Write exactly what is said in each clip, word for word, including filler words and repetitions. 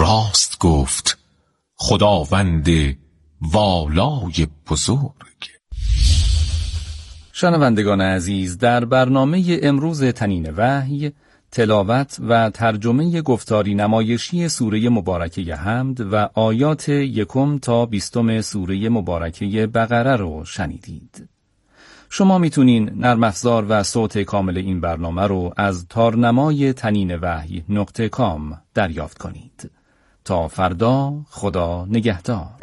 راست گفت خداوند والای بزرگ. شنوندگان عزیز، در برنامه امروز تنین وحی تلاوت و ترجمه گفتاری نمایشی سوره مبارکه حمد و آیات یکم تا بیستم سوره مبارکه بقره رو شنیدید. شما میتونین نرم افزار و صوت کامل این برنامه رو از تارنمای تنین وحی نقطه کام دریافت کنید. تا فردا، خدا نگهدار.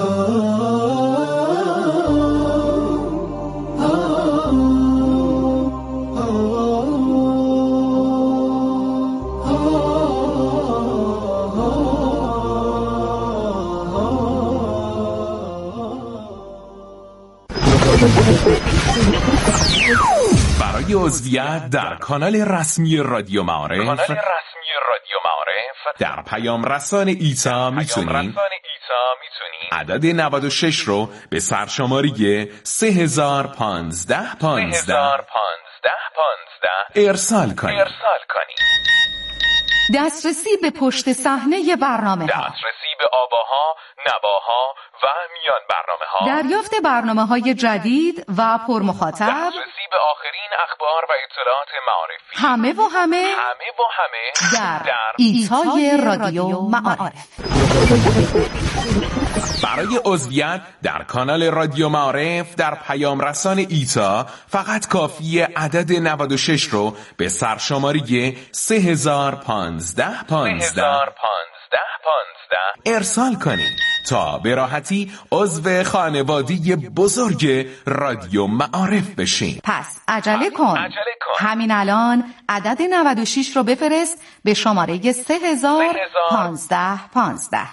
برای عضویت در کانال رسمی رادیو معارف کانال رسمی رادیو معارف در پیام رسان ایتا میتونید عدد نود و شش رو به سرشماری سه هزار و پانزده پانزده ارسال کنید. دسترسی به پشت صحنه برنامه ها، دسترسی به آواها، نواها و میان برنامه ها، دریافت برنامه های جدید و پرمخاطب، دسترسی به آخرین اخبار و اطلاعات معارفی، همه و همه همه و همه در, در ایتای رادیو معارف. برای عضویت در کانال رادیو معارف در پیام رسان ایتا فقط کافیه عدد نود و شش رو به سرشماری سه هزار و پانزده پانزده ارسال کنید تا به راحتی عضو خانواده بزرگ رادیو معارف بشین. پس عجله کن. عجله کن. همین الان عدد نود و شش رو بفرست به شماره سه هزار و پانزده پانزده.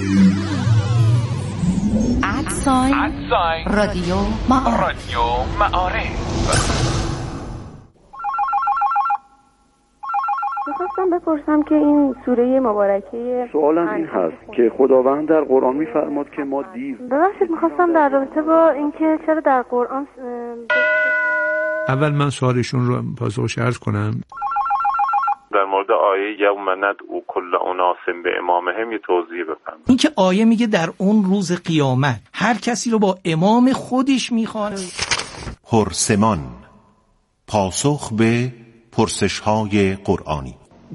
ادساین رادیو معارف. رادیو معارف. میخواستم بپرسم که این سوره مبارکه، سوالم این هست که خداوند در قرآن میفرماد که ما دیر ببخشید میخواستم در رابطه با اینکه چرا در قرآن اول من سوالشون رو پاسخش عرض کنم. در مورد آیه یوم ندعو کل اناس به امامهم یه توضیح بفرمایید. این که آیه میگه در اون روز قیامت هر کسی رو با امام خودش میخواد. پرسمان، پاسخ به پرسش‌های قرآنی.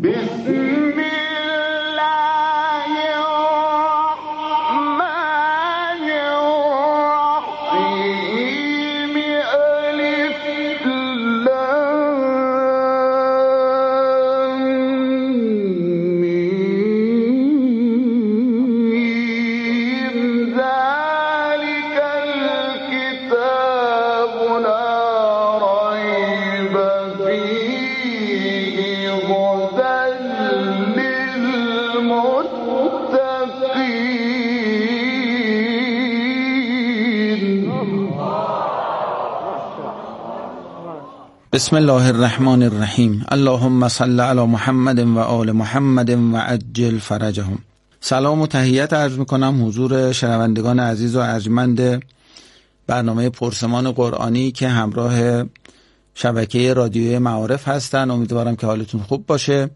بسم الله الرحمن الرحیم. اللهم صل علی محمد و آل محمد و عجل فرجهم. سلام و تحیت عرض میکنم حضور شنوندگان عزیز و ارجمند برنامه پرسمان قرآنی که همراه شبکه رادیوی معارف هستن. امیدوارم که حالتون خوب باشه.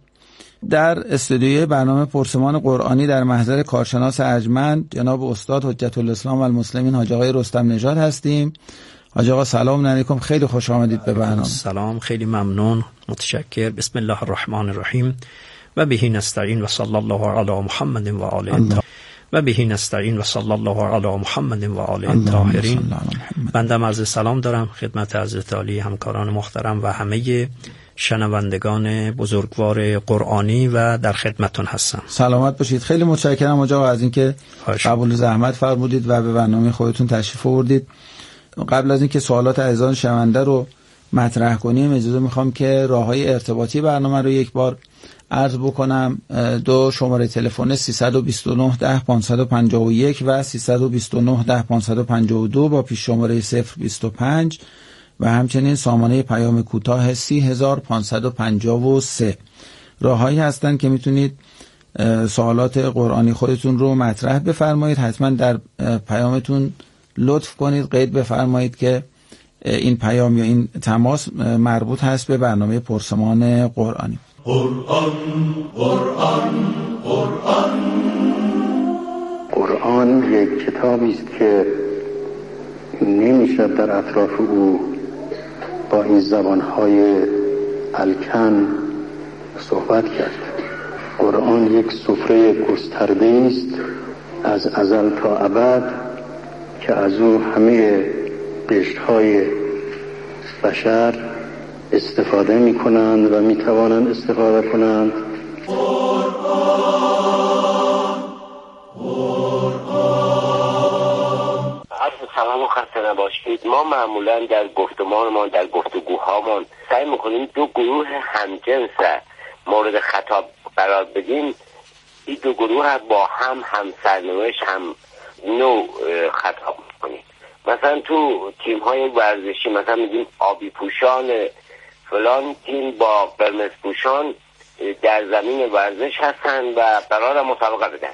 در استودیوی برنامه پرسمان قرآنی در محضر کارشناس ارجمند جناب استاد حجت الاسلام و المسلمین حاج آقای رستم نژاد هستیم. حاج آقا سلام علیکم، خیلی خوش آمدید به برنامه. سلام، خیلی ممنون، متشکر. بسم الله الرحمن الرحیم و بهی نستعین و صلی الله علی محمد و آله و بهی نستعین و صلی الله علی محمد و آله الطاهرین. بنده عرض سلام دارم خدمت حضرت عالی، همکاران محترم و همه شنوندگان بزرگوار قرآنی و در خدمتون هستم. سلامت باشید. خیلی متشکرم حاج آقا از اینکه قبول زحمت فرمودید و به برنامه خودتون تشریف آوردید. قبل از اینکه سوالات عزیزان شنونده رو مطرح کنیم اجازه میخوام که راههای ارتباطی برنامه رو یک بار عرض بکنم. دو شماره تلفن سیصد و بیست و نه ده پانصد و پنجاه و یک و سیصد و بیست و نه ده پانصد و پنجاه و دو با پیش شماره صفر بیست و پنج و همچنین سامانه پیام کوتاه سی هزار و پانصد و پنجاه و سه. راههایی هستن که میتونید سوالات قرآنی خودتون رو مطرح بفرمایید. حتما در پیامتون لطف کنید قید بفرمایید که این پیام یا این تماس مربوط هست به برنامه پرسمان قرآنی. قرآن قرآن قرآن یک کتابی است که نمیشه در اطراف او با این زبانهای الکن صحبت کرد. قرآن یک سفره گسترده است از ازل تا ابد که از او همه قشرهای بشر استفاده می کنند و می توانند استفاده کنند. سلام و خسته نباشید. ما معمولا در گفتمانمان، در گفتگوهامان سعی میکنیم دو گروه همجنس مورد خطاب قرار بدیم. این دو گروه با هم هم سرنوشت هم نوع خطاب میکنیم. مثلا تو تیم های ورزشی مثلا میگیم آبی پوشان فلان تیم با قرمز پوشان در زمین ورزش هستن و قرار مسابقه بدن.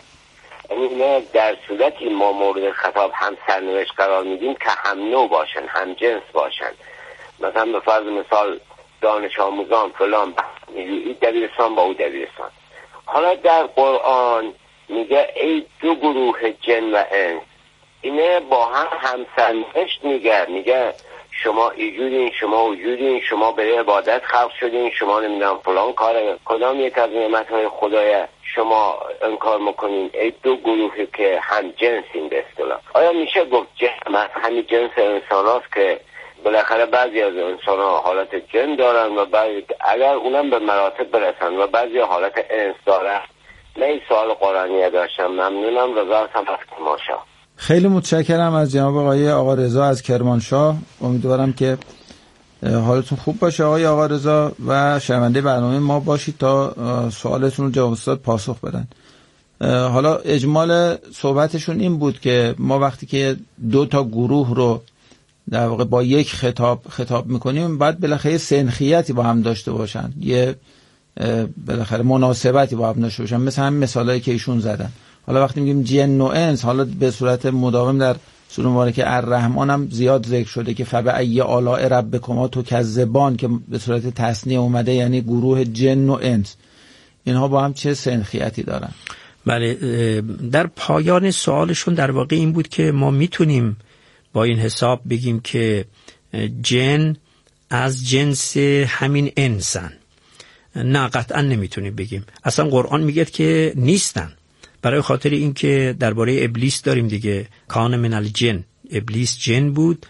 یعنی در صورتی ما مورد خطاب هم سرنوشت قرار میدیم که هم نوع باشن، هم جنس باشن. مثلا به فرض مثال دانش آموزان فلان این دبیرستان با او دبیرستان. حالا در قرآن میگه ای دو گروه جن و انس، اینه با هم هم سرنوشت میگه میگه شما ایجودین، شما وجودین، شما به عبادت خلق شدین، شما نمیدونم فلان کار کدام یک از نعمتهای خدای شما انکار میکنین. ای دو گروهی که هم جنسین به اصطلاح. آیا میشه گفت جن همین جنس انسان هاست که بالاخره بعضی از انسان ها حالت جن دارن و بعضی اگر اونم به مراتب برسن و بعضی حالت انس دارن؟ نه این سوال قرآنیه داشتم. ممنونم. رضا هستم از کرمانشاه. خیلی متشکرم از جناب آقای آقا رضا از کرمانشاه. امیدوارم که حالتون خوب باشه آقای آقا رضا و شنونده برنامه ما باشید تا سوالتون رو جواب استاد پاسخ بدن. حالا اجمال صحبتشون این بود که ما وقتی که دو تا گروه رو در واقع با یک خطاب خطاب میکنیم باید بالاخره سنخیتی با هم داشته باشن، یه بالاخره مناسبتی با هم داشته باشن، مثل هم مثالایی که ایشون زدن. حالا وقتی میگیم جن و انس، حالا به صورت مداوم در سوره مبارکه الرحمن هم زیاد ذکر شده که فبأی آلاء ربکما تکذبان که به صورت تثنیه اومده، یعنی گروه جن و انس. اینها با هم چه سنخیتی دارن؟ بله، در پایان سوالشون در واقع این بود که ما میتونیم با این حساب بگیم که جن از جنس همین انسان. نه، قطعا نمیتونیم بگیم. اصلا قرآن میگه که نیستن، برای خاطر اینکه درباره ابلیس داریم دیگه، کان من الجن، ابلیس جن بود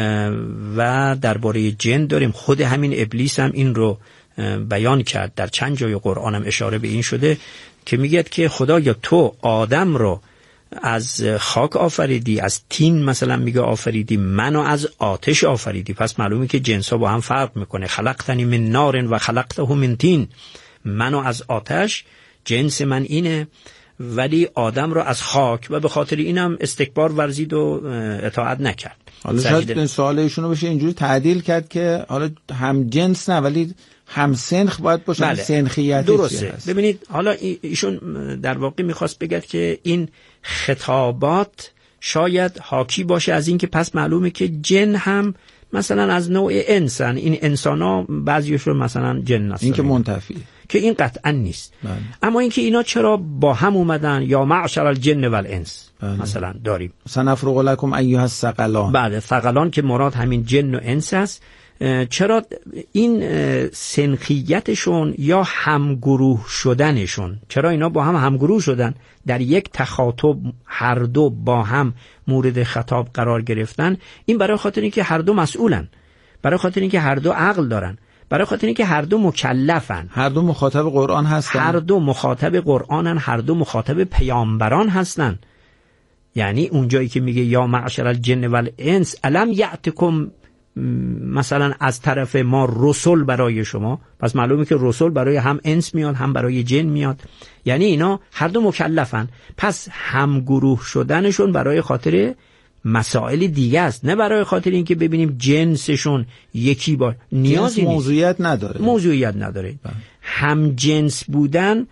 و درباره جن داریم خود همین ابلیس هم این رو بیان کرد. در چند جای قرآن هم اشاره به این شده که میگه که خدایا تو آدم رو از خاک آفریدی، از تین مثلا میگه آفریدی، منو از آتش آفریدی. پس معلومه که جنس ها با هم فرق میکنه. خلقتنی من نار و خلقته من تین، منو از آتش جنس من اینه، ولی آدم رو از خاک، و به خاطر اینم استکبار ورزید و اطاعت نکرد. حالا شاید سوال ایشونو بشه اینجوری تعدیل کرد که حالا هم جنس نه ولی هم سنخ باید باشه. بله. سنخیت درسته. ببینید حالا ایشون در واقع میخواست بگد که این خطابات شاید حاکی باشه از این که پس معلومه که جن هم مثلا از نوع انسان، این انسان ها بعضیشون مثلا جن هستن، این که منتفی، که این قطعا نیست. بله. اما اینکه اینا چرا با هم اومدن، یا معشر الجن والانس بله. مثلا داریم سنفرغ لکم ایها الثقلان. بله، ثقلان که مراد همین جن و انس است. چرا این سنخیتشون یا همگروه شدنشون، چرا اینا با هم همگروه شدن، در یک تخاطب هر دو با هم مورد خطاب قرار گرفتن؟ این برای خاطر اینکه هر دو مسئولن، برای خاطر اینکه هر دو عقل دارن، برای خاطر اینکه هر دو مکلفن، هر دو مخاطب قرآن هستن، هر دو مخاطب قرآنن، هر دو مخاطب پیامبران هستن. یعنی اونجایی که میگه یا معشر الجن والانس الم یأتکم مثلا از طرف ما رسول برای شما، پس معلومه که رسول برای هم انس میاد هم برای جن میاد، یعنی اینا هر دو مکلفن. پس همگروه شدنشون برای خاطر مسائل دیگه است، نه برای خاطر اینکه ببینیم جنسشون یکی با نیازی نیست. موضوعیت نداره، موضوعیت نداره. هم جنس بودن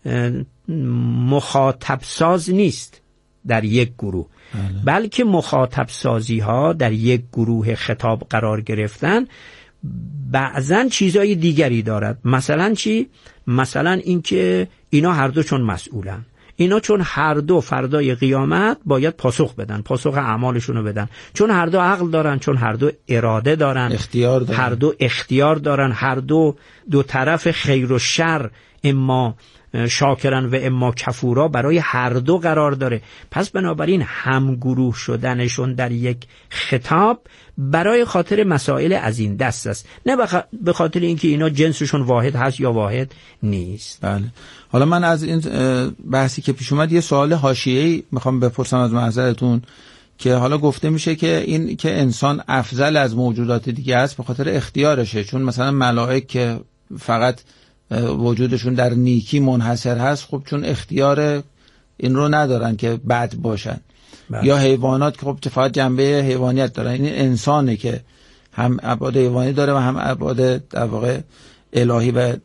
مخاطب ساز نیست در یک گروه، بله. بلکه مخاطب سازی ها در یک گروه خطاب قرار گرفتن بعضن چیزای دیگری دارد. مثلا چی؟ مثلا اینکه اینا هر دو چون مسئولن، اینا چون هر دو فردای قیامت باید پاسخ بدن، پاسخ اعمالشون رو بدن، چون هر دو عقل دارن، چون هر دو اراده دارن، اختیار دارن. هر دو اختیار دارن، هر دو دو طرف خیر و شر اما شاکرن و اما کفورا برای هر دو قرار داره. پس بنابراین همگروه شدنشون در یک خطاب برای خاطر مسائل از این دست است، نه به خاطر اینکه اینا جنسشون واحد هست یا واحد نیست. بله. حالا من از این بحثی که پیش اومد یه سوال حاشیه‌ای میخوام بپرسم از محضرتون، که حالا گفته میشه که این که انسان افضل از موجودات دیگه است به خاطر اختیارشه، چون مثلا ملائک که فقط وجودشون در نیکی منحصر هست، خب چون اختیار این رو ندارن که بد باشن. بله. یا حیوانات که خب فقط جنبه حیوانیت دارن، این انسانه که هم ابعاد حیوانی داره و هم ابعاد در واقع الهی و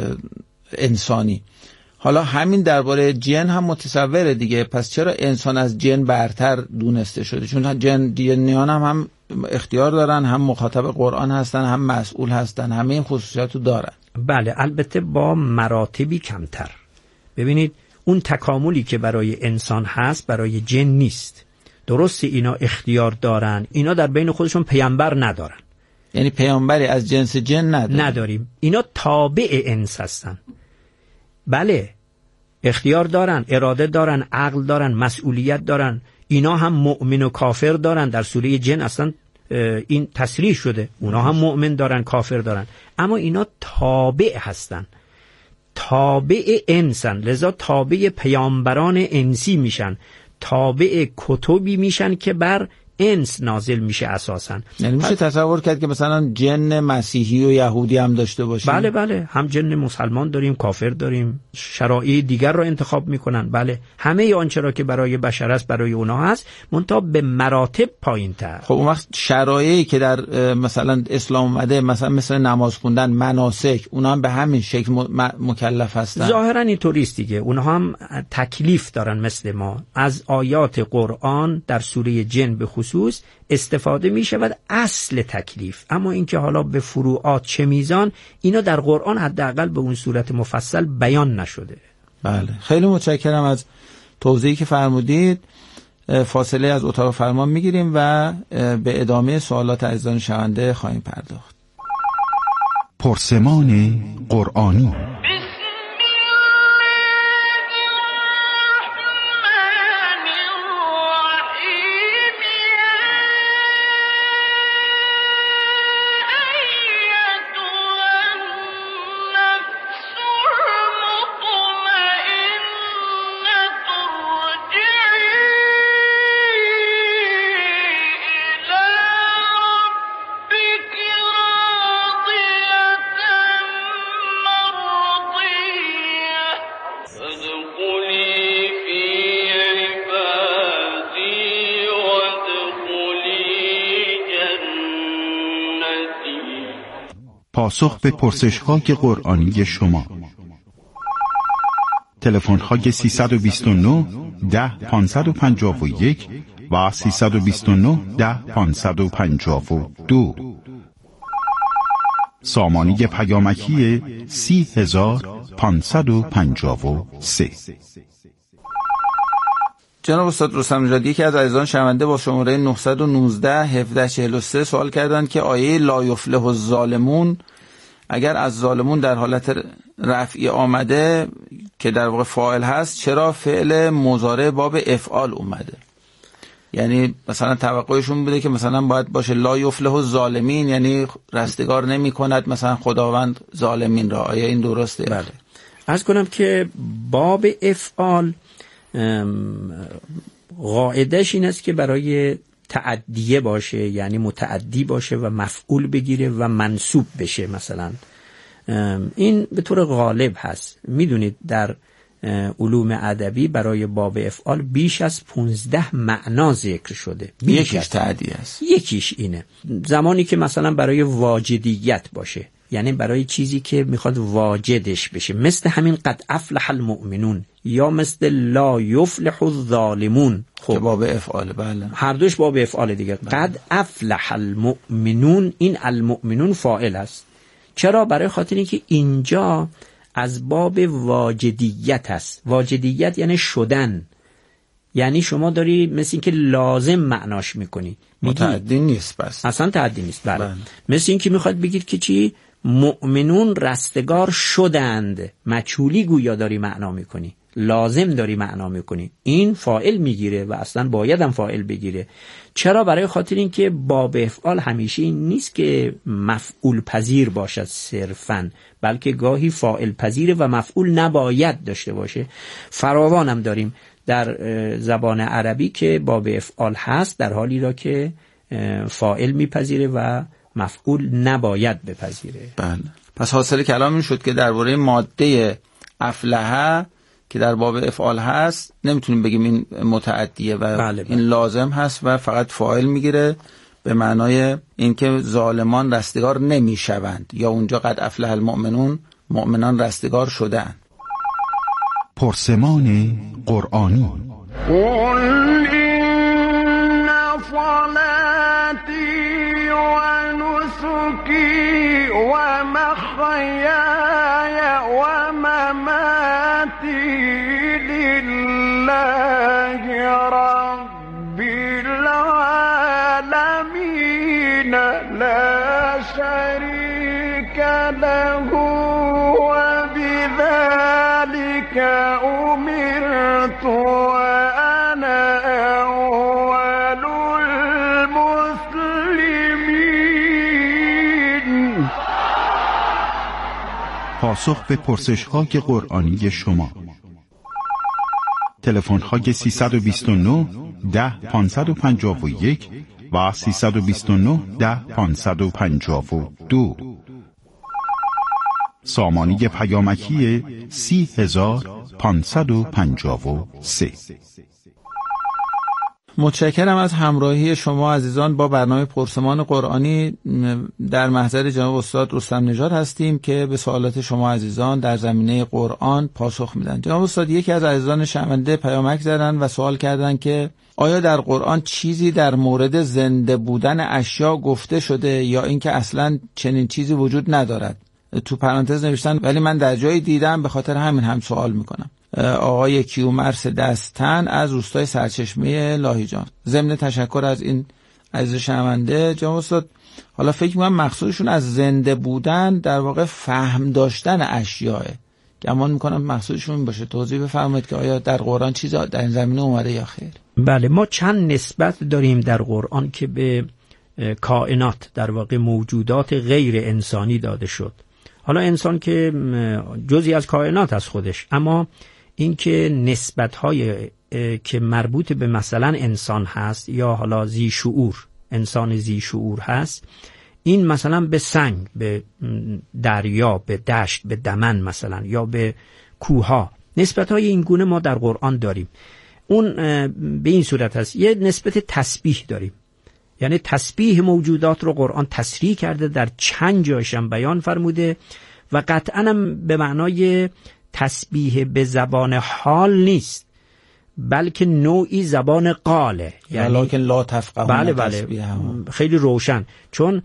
انسانی. حالا همین درباره جن هم متصوره دیگه، پس چرا انسان از جن برتر دونسته شده؟ چون جن جنیان هم هم اختیار دارن، هم مخاطب قرآن هستن، هم مسئول هستن، همه این خصوصیاتو دارن. بله، البته با مراتبی کمتر. ببینید اون تکاملی که برای انسان هست برای جن نیست. درسته اینا اختیار دارن، اینا در بین خودشون پیامبر ندارن، یعنی پیامبری از جنس جن نداریم. نداریم اینا تابع انس هستن. بله اختیار دارن، اراده دارن، عقل دارن، مسئولیت دارن. اینا هم مؤمن و کافر دارن، در سوره جن اصلا این تصریح شده، اونا هم مؤمن دارن، کافر دارن، اما اینا تابع هستن، تابع انسان، لذا تابع پیامبران انسی میشن، تابع کتبی میشن که بر انس نازل میشه اساسا. یعنی میشه تصور کرد که مثلا جن مسیحی و یهودی هم داشته باشیم؟ بله بله، هم جن مسلمان داریم، کافر داریم، شرایع دیگر رو انتخاب میکنن. بله، همه آنچه را که برای بشر است برای اونا هست، منتها به مراتب پایین تر. خب اون وقت شرایعی که در مثلا اسلام اومده، مثلا مثل نماز خوندن، مناسک، اونا هم به همین شکل مکلف هستن؟ ظاهرا اینطوری است دیگه، اونها هم تکلیف دارن مثل ما. از آیات قرآن در سوره جن به خصوص استفاده می شود اصل تکلیف، اما اینکه حالا به فروعات چه میزان، اینا در قرآن حداقل به اون صورت مفصل بیان نشده. بله، خیلی متشکرم از توضیحی که فرمودید. فاصله از اتاق فرمان میگیریم و به ادامه سوالات عزیزان شنونده خواهیم پرداخت. پرسمان قرآنی. پاسخ به پرسش‌های قرآنی شما. تلفن‌های سیصد و بیست و نه ده پانصد و پنجاه و یک و سیصد و بیست و نه ده پانصد و پنجاه و دو. سامانه پیامکی سی هزار پانصد و پنجاه و سه. جناب استاد رستم نژادی، یکی از عزیزان شنونده با شماره نه یک نه هفده چهل و سه سوال کردند که آیه لا یفلح الظالمون اگر از ظالمون در حالت رفعی آمده که در واقع فاعل هست، چرا فعل مضارع باب افعال اومده؟ یعنی مثلا توقعشون بوده که مثلا باید باشه لا یفلح الظالمین، یعنی رستگار نمی کند مثلا خداوند ظالمین را. آیا این درسته؟ بله. عرض کنم که باب افعال قاعدهش این است که برای تعدیه باشه، یعنی متعدی باشه و مفعول بگیره و منصوب بشه. مثلا این به طور غالب هست. میدونید در علوم ادبی برای باب افعال بیش از پونزده معنا ذکر شده. یکیش تعدیه است، یکیش اینه. زمانی که مثلا برای واجدیت باشه، یعنی برای چیزی که میخواد واجدش بشه، مثل همین قد افلح المؤمنون یا مثل لا یفلح الظالمون. خب باب افعال. بله، هر دوش باب افعال دیگه. بله. قد افلح المؤمنون، این المؤمنون فاعل است. چرا؟ برای خاطر اینکه اینجا از باب واجدیت است. واجدیت یعنی شدن، یعنی شما داری مثل این که لازم معناش میکنی، متعدی نیست، بس اصلا تعدی نیست. بله. بله. مثل این که میخواد بگید که چی؟ مؤمنون رستگار شدند، مجهولی گویا داری معنا میکنی، لازم داری معنا میکنی. این فاعل میگیره و اصلا باید هم فاعل بگیره. چرا؟ برای خاطر این که باب افعال همیشه این نیست که مفعول پذیر باشد صرفاً، بلکه گاهی فاعل پذیر و مفعول نباید داشته باشه. فراوان هم داریم در زبان عربی که باب افعال هست در حالی را که فاعل میپذیره و مفعول نباید بپذیره. بله. پس حاصل کلام این شد که درباره ماده افلحه که در باب افعال هست نمیتونیم بگیم این متعدیه و بله بله. این لازم هست و فقط فاعل میگیره به معنای اینکه ظالمان رستگار نمیشوند، یا اونجا قد افلح المؤمنون، مؤمنان رستگار شدند. پرسمان قرآنی. قل این صلاتی و نسکی و محیای و مماتی لله رب العالمین لا شریک له و بذلك امرت وانا اول المسلمین. پاسخ به پرسش‌های قرآنی شما. تلفن‌های سیصد و بیست و نه ده پانصد و پنجاه و یک و سیصد و بیست و نه ده پانصد و پنجاه و دو. سامانه پیامکی سی هزار پانصد و پنجاه و سه. متشکرم از همراهی شما عزیزان با برنامه پرسمان قرآنی. در محضر جناب استاد رستم نژاد هستیم که به سوالات شما عزیزان در زمینه قرآن پاسخ میدن. جناب استاد، یکی از عزیزان شنونده پیامک زدن و سوال کردن که آیا در قرآن چیزی در مورد زنده بودن اشیا گفته شده یا اینکه اصلا چنین چیزی وجود ندارد؟ تو پرانتز نوشتن ولی من در جایی دیدم، به خاطر همین هم سوال میکنم. آقای کیومرث دستن از روستای سرچشمه لاهیجان. ضمن تشکر از این عزیز شنونده جناب استاد، حالا فکر می‌کنم مقصودشون از زنده بودن در واقع فهم داشتن اشیاء. گمان میکنم مقصودشون این باشه. توضیح بفرمایید که آیا در قرآن چیزی در این زمینه اومده یا خیر؟ بله، ما چند نسبت داریم در قرآن که به کائنات، در واقع موجودات غیر انسانی داده شد. حالا انسان که جزئی از کائنات از خودش، اما اینکه نسبت‌های که مربوط به مثلا انسان هست یا حالا ذی شعور، انسان ذی شعور هست، این مثلا به سنگ، به دریا، به دشت، به دمن مثلا، یا به کوها، نسبت‌های این گونه ما در قرآن داریم. اون به این صورت هست. یه نسبت تسبیح داریم، یعنی تسبیح موجودات رو قرآن تصریح کرده، در چند جایش هم بیان فرموده و قطعاً هم به معنای تسبیح به زبان حال نیست، بلکه نوعی زبان قاله، یعنی ولکن لا تفقهون بله بله خیلی روشن، چون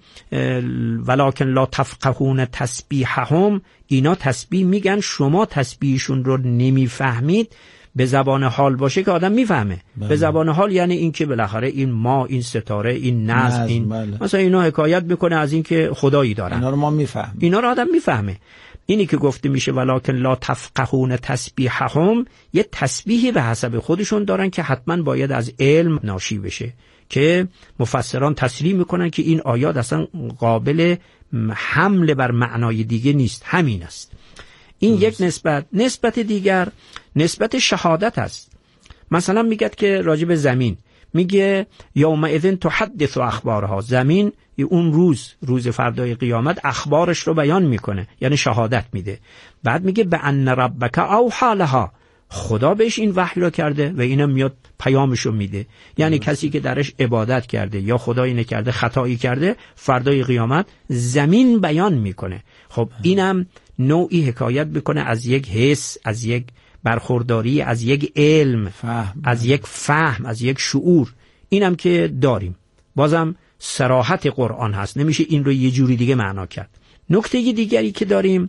ولکن لا تفقهون تسبیحهم، اینا تسبیح میگن، شما تسبیحشون رو نمیفهمید. به زبان حال باشه که آدم میفهمه. بله. به زبان حال یعنی این که بالاخره این ما، این ستاره، این نظم، این بله. مثلا اینا حکایت میکنه از این که خدایی دارن. اینا رو ما میفهمیم. اینا رو آدم میفهمه. اینی که گفته میشه ولکن لا تفقهون تسبیحهم، یه تسبیحی به حسب خودشون دارن که حتما باید از علم ناشی بشه، که مفسران تصریح میکنن که این آیات اصلا قابل حمل بر معنای دیگه نیست، همین است. این درست. یک نسبت. نسبت دیگر نسبت شهادت است. مثلا میگه که راجب زمین میگه یومئذ تحدث اخبارها، زمین اون روز روز فردای قیامت اخبارش رو بیان میکنه، یعنی شهادت میده. بعد میگه به ان ربک اوحی لها، خدا بهش این وحی رو کرده و اینم میاد پیامش رو میده. یعنی کسی که درش عبادت کرده یا خدایی نکرده خطایی کرده، فردای قیامت زمین بیان میکنه. خب اینم نوعی حکایت بکنه از یک حس، از یک برخورداری، از یک علم، فهم. از یک فهم، از یک شعور. اینم که داریم، بازم صراحت قرآن هست، نمیشه این رو یه جوری دیگه معنا کرد. نکته دیگری که داریم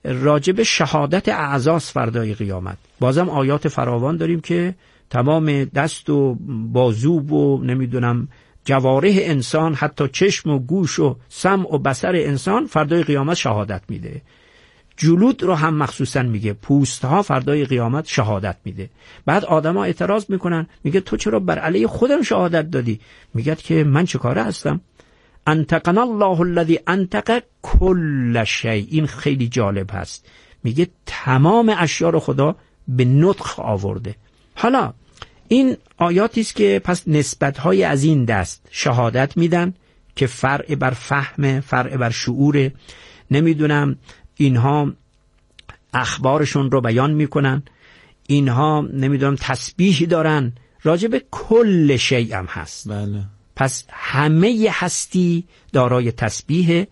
راجب شهادت اعضاست فردای قیامت. بازم آیات فراوان داریم که تمام دست و بازو و نمیدونم جوارح انسان، حتی چشم و گوش و سمع و بصر انسان فردای قیامت شهادت میده. جلود رو هم مخصوصا میگه، پوست ها فردای قیامت شهادت میده. بعد آدما اعتراض میکنن، میگه تو چرا بر علیه خودم شهادت دادی؟ میگه که من چه کاره هستم؟ انطقنا الله الذی انطق کل شیء. این خیلی جالب هست، میگه تمام اشیا رو خدا به نطق آورده. حالا این آیاتی است که پس نسبت‌های از این دست شهادت میدن که فرع بر فهم، فرع بر شعور، نمیدونم اینها اخبارشون رو بیان میکنن، اینها نمیدونم تسبیح دارن، راجع به کل شیء هم هست. بله. پس همه هستی دارای تسبیح،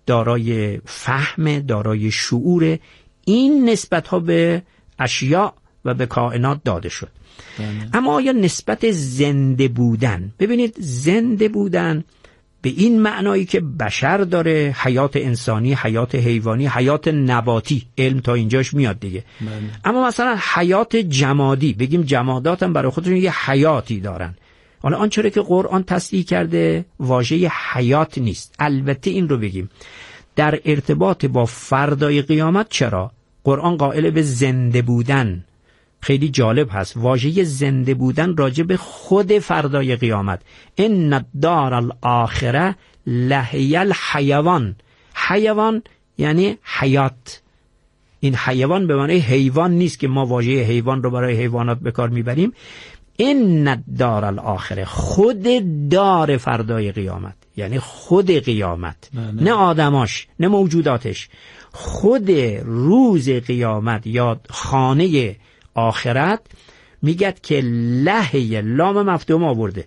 دارای فهم، دارای شعور. این نسبت ها به اشیاء و به کائنات داده شد. بله. اما آیا نسبت زنده بودن، ببینید زنده بودن به این معنایی که بشر داره، حیات انسانی، حیات حیوانی، حیات نباتی، علم تا اینجاش میاد دیگه. بله. اما مثلا حیات جمادی، بگیم جمادات هم برای خودشون یه حیاتی دارن. حالا آنچه که قرآن تصدیق کرده واژه حیات نیست. البته این رو بگیم در ارتباط با فردای قیامت چرا قرآن قائل به زنده بودن. خیلی جالب هست، واژه زنده بودن راجع به خود فردای قیامت. ان الدار الاخره لهی الحیوان. حیوان یعنی حیات. این حیوان به معنی حیوان نیست که ما واژه حیوان رو برای حیوانات به کار میبریم. ان الدار الاخره، خود دار فردای قیامت، یعنی خود قیامت، نه, نه. نه آدماش، نه موجوداتش، خود روز قیامت یا خانه آخرت. میگد که لهی، لام مفتوح آورده،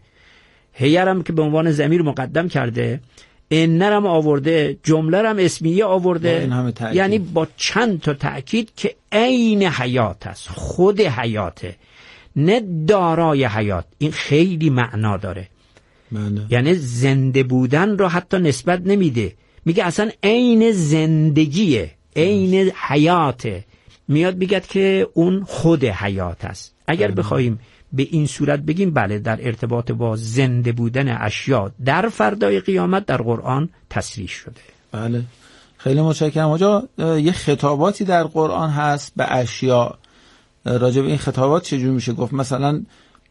هیرم که به عنوان ضمیر مقدم کرده، انرم آورده، جمله رم اسمیه آورده، یعنی با چند تا تأکید که عین حیات است، خود حیاته، نه دارای حیات. این خیلی معنا داره. معنی. یعنی زنده بودن رو حتی نسبت نمیده، میگه اصلا عین زندگیه، عین حیاته. میاد میگه که اون خود حیات است. اگر بله. بخوایم به این صورت بگیم بله، در ارتباط با زنده بودن اشیاء در فردای قیامت در قرآن تصریح شده. بله، خیلی متشکرم. آجا یه خطاباتی در قرآن هست به اشیاء، راجع به این خطابات چجور میشه گفت؟ مثلا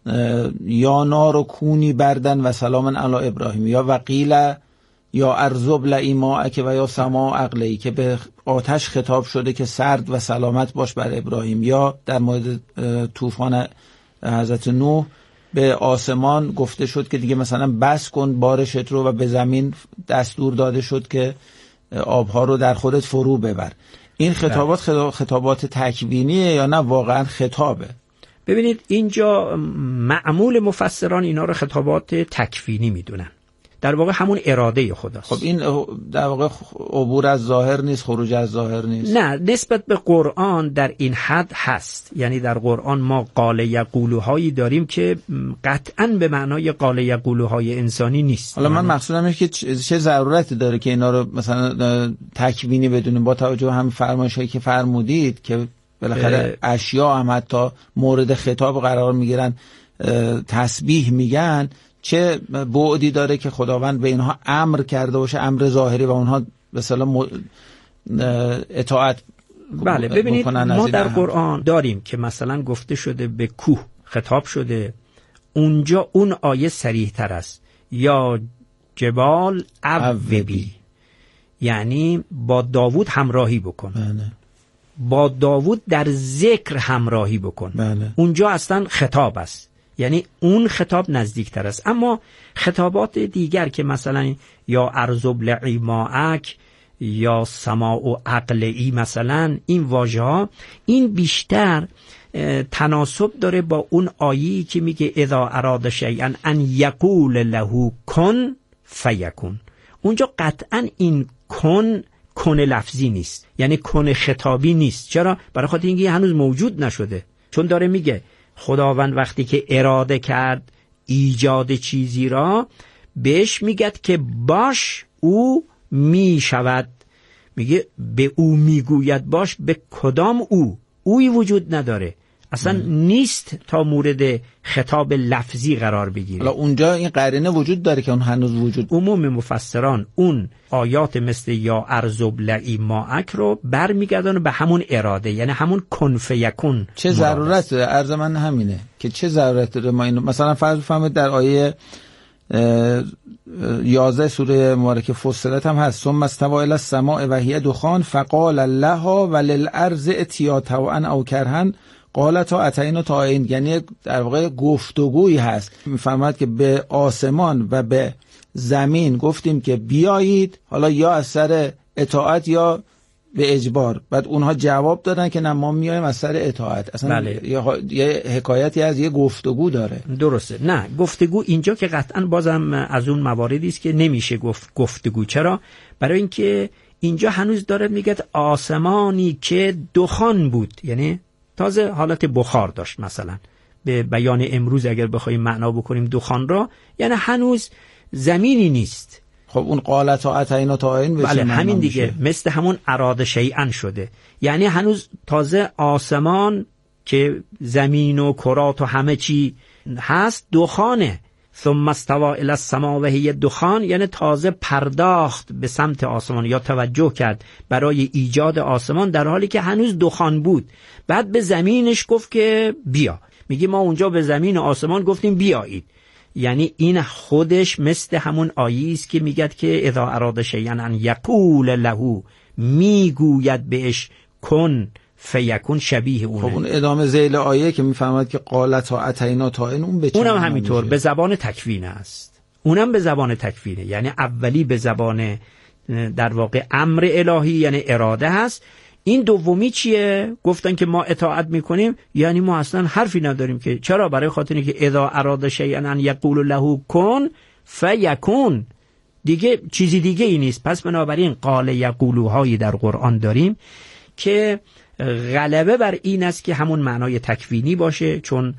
یا نار و کونی بردن و سلام علی ابراهیم، یا وقیل یا ارزب لئیماک و یا سما عقلی، که به آتش خطاب شده که سرد و سلامت باش بر ابراهیم. یا در مورد طوفان حضرت نوح به آسمان گفته شد که دیگه مثلا بس کن بارشت رو، و به زمین دستور داده شد که آبها رو در خودت فرو ببر. این خطابات خطابات تکوینیه یا نه واقعا خطابه؟ ببینید اینجا معمول مفسران اینا رو خطابات تکوینی میدونن، در واقع همون اراده خداست. خب این در واقع عبور از ظاهر نیست، خروج از ظاهر نیست. نه، نسبت به قرآن در این حد هست. یعنی در قرآن ما قال یقولوهایی داریم که قطعاً به معنای قال یقولوهای انسانی نیست. حالا من مقصودم اینه که چه ضرورتی داره که اینا رو مثلا تکوینی بدونیم، با توجه به همین فرمایشایی که فرمودید که بالاخره اشیاء هم حتی مورد خطاب قرار میگیرن، تسبیح میگن، چه بعدی داره که خداوند به اینها امر کرده باشه، امر ظاهری، و اونها به اصطلاح اطاعت بله. ببینید ما در قرآن داریم که مثلا گفته شده به کوه خطاب شده، اونجا اون آیه صریح تر است، یا جبال اوبی، یعنی با داوود همراهی بکن. بله. با داوود در ذکر همراهی بکن. بله. اونجا اصلا خطاب است، یعنی اون خطاب نزدیکتر است. اما خطابات دیگر که مثلا یا ارزب لعیماک یا سماع و عقلی، مثلا این واژه ها، این بیشتر تناسب داره با اون آیه‌ای که میگه اذا اراد شیئا ان یقول له کن فیکون. اونجا قطعا این کن کن لفظی نیست، یعنی کن خطابی نیست. چرا؟ برای خاطر اینکه هنوز موجود نشده. چون داره میگه خداوند وقتی که اراده کرد ایجاد چیزی را، بهش میگد که باش، او می شود. میگه به او میگوید باش، به کدام او؟ اویی وجود نداره اصلا ام. نیست تا مورد خطاب لفظی قرار بگیره. حالا اونجا این قرینه وجود داره که اون هنوز وجود. عموم مفسران اون آیات مثل یا ارزب لعی ماک رو برمیگردن به همون اراده، یعنی همون کن فیکون. چه ضرورت داره؟ عرض من همینه که چه ضرورت داره ما اینو مثلا فرض بفرمایید در آیه یازده سوره مبارکه فصلت هم هست ثم استوى الی السماء و هی دخان فقال لها وللارض اتیا طوعا او کرها قالتا اتینا طائعین، یعنی در واقع گفتگویی هست. میفهمد که به آسمان و به زمین گفتیم که بیایید، حالا یا از سر اطاعت یا به اجبار. بعد اونها جواب دادن که نه ما میایم از سر اطاعت. اصلا بله. یه حکایتی از یه گفتگو داره. درسته. نه گفتگو اینجا که قطعا بازم از اون مواردی است که نمیشه گفت گفتگو. چرا؟ برای اینکه اینجا هنوز داره میگه آسمانی که دخان بود، یعنی تازه حالت بخار داشت. مثلا به بیان امروز اگر بخوایم معنا بکنیم دخان را، یعنی هنوز زمینی نیست. خب اون قالت ها اتینا طائعین بشه. بله همین دیگه، مثل همون اراده شیئا شده، یعنی هنوز تازه آسمان که زمین و کرات و همه چی هست دخانه. ثم استوى الی السماء و هی دخان، یعنی تازه پرداخت به سمت آسمان یا توجه کرد برای ایجاد آسمان در حالی که هنوز دخان بود. بعد به زمینش گفت که بیا. میگه ما اونجا به زمین و آسمان گفتیم بیایید، یعنی این خودش مثل همون آیه است که میگه که اذا اراد شیئا ان یقول له، میگوید بهش کن فیکون، شبیه اونه. خب اون ادامه ذیل آیه که میفهمد که قالت ها اتینا طائعین، اون به اونم همینطور به زبان تکوین است. اونم به زبان تکوینه، یعنی اولی به زبان در واقع امر الهی یعنی اراده هست. این دومی چیه؟ گفتن که ما اطاعت میکنیم، یعنی ما اصلا حرفی نداریم که. چرا؟ برای خاطر که اذا اراد شیئا ان یقول له کن فیکون، دیگه چیزی دیگه ای نیست. پس بنابراین قال یقولوهایی در قرآن داریم که غلبه بر این است که همون معنای تکوینی باشه، چون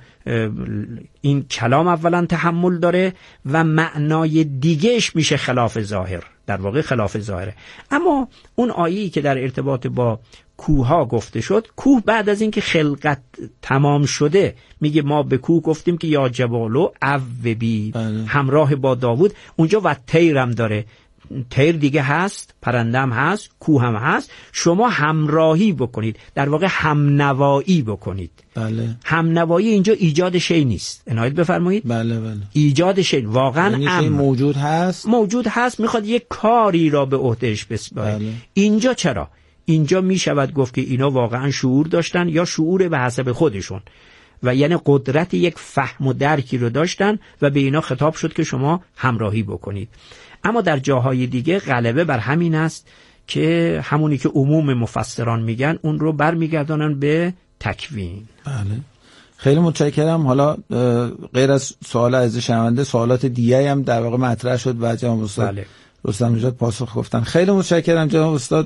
این کلام اولا تحمل داره و معنای دیگهش میشه خلاف ظاهر، در واقع خلاف ظاهره. اما اون آیه‌ای که در ارتباط با کوه ها گفته شد، کوه بعد از اینکه خلقت تمام شده میگه ما به کوه گفتیم که یا جبالو اوبی، همراه با داوود. اونجا و تیرم داره، تیر دیگه هست، پرنده هم هست، کوه هم هست. شما همراهی بکنید، در واقع همنوایی بکنید. بله. همنوایی اینجا ایجاد شی نیست، عنایت بفرمایید. بله بله. ایجاد شی واقعا یعنی امر موجود هست، موجود هست، میخواد یک کاری را به عهدهش بسپاره. بله. اینجا چرا؟ اینجا میشود گفت که اینا واقعا شعور داشتن یا شعور به حسب خودشون، و یعنی قدرت یک فهم و درکی رو داشتن و به اینا خطاب شد که شما همراهی بکنید. اما در جاهای دیگه غلبه بر همین است که همونی که عموم مفسران میگن اون رو برمیگردانن به تکوین. بله. خیلی متشکرم. حالا غیر از سوال از شنونده سوالات دیگه هم در واقع مطرح شد و جناب استاد بله. رستم نژاد پاسخ گفتن. خیلی متشکرم جناب استاد،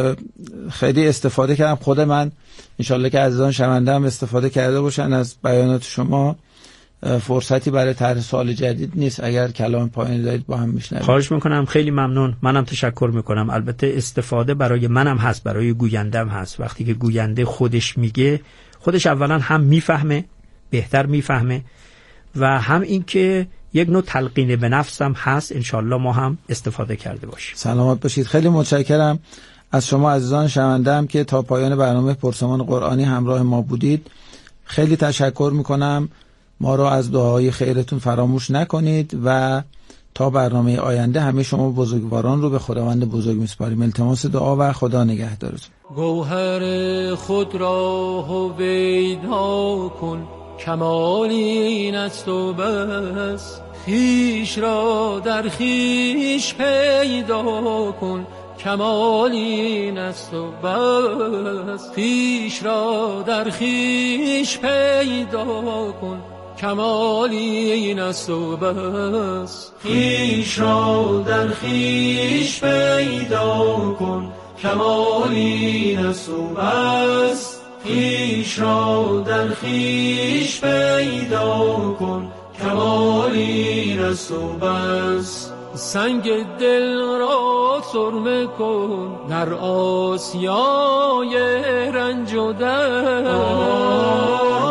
خیلی استفاده کردم. خود من انشالله که عزیزان شنونده هم استفاده کرده باشن از بیانات شما. فرصتی برای طرح سوال جدید نیست، اگر کلام پایانی دارید با هم میشنویم. خواهش میکنم، خیلی ممنون. منم تشکر میکنم. البته استفاده برای منم هست، برای گویندم هست. وقتی که گوینده خودش میگه، خودش اولا هم میفهمه، بهتر میفهمه، و هم این که یک نوع تلقین به نفس هم هست. انشالله ما هم استفاده کرده باشیم. سلامت باشید. خیلی متشکرم از شما عزیزان شنونده هم که تا پایان برنامه پرسمان قرآنی همراه ما بودید. خیلی تشکر میکنم. ما رو از دعای خیرتون فراموش نکنید و تا برنامه آینده همه شما بزرگواران رو به خداوند بزرگ میسپاریم. التماس دعا و خدا نگهدارتون. گوهر خود را هویدا کن، کمالی این است و بس. خویش را در خویش پیدا کن، کمالی این است و بس. خویش را در خویش پیدا کن، کمالی این است و بس. خویش را در خویش پیدا کن، کمالی این است و بس. خویش را در خویش پیدا کن، کمالی این است و بس. سنگ دل را سرمه کن در آسیای رنج و درد.